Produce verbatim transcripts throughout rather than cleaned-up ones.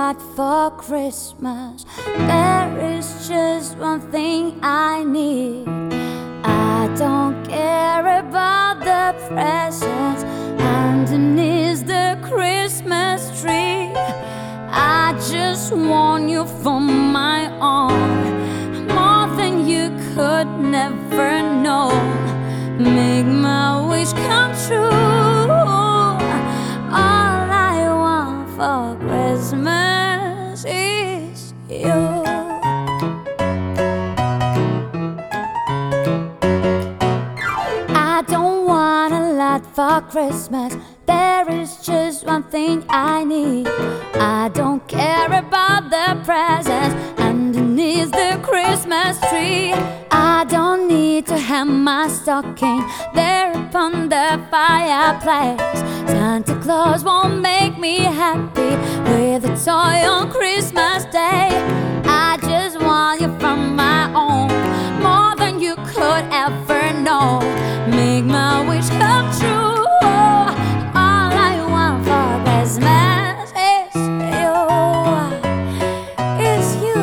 lot for Christmas. There is just one thing I need. I don't care about the presents underneath the Christmas tree. I just want you for my own, more than you could never know. Make my wish come true. All I want for Christmas is you. I don't want a lot for Christmas. There is just one thing I need. I don't care about the presents underneath the Christmas tree. I don't need to hang my stocking there upon the fireplace. Santa Claus won't make me happy with a toy on Christmas Day. I just want you from my own, more than you could ever know. Make my wish come true. All I want for Christmas is you, is you.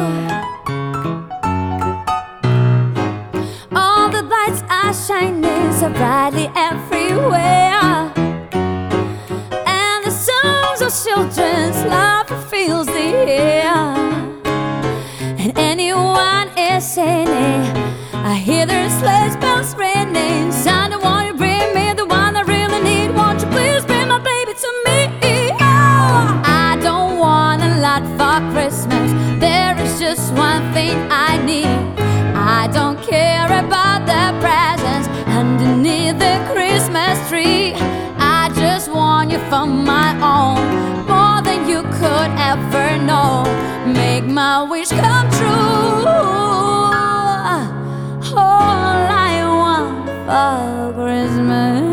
All the lights are shining so brightly everywhere, and the songs of children's love fills the air. And anyone is singing, I hear their sleigh bells ringing. Santa, won't you bring me the one I really need? Won't you please bring my baby to me? Oh, I don't want a lot for Christmas. There is just one thing I need. I don't care about the presents underneath the Christmas tree. I just want you for my own, more than you could ever know. Make my wish come true. All I want for Christmas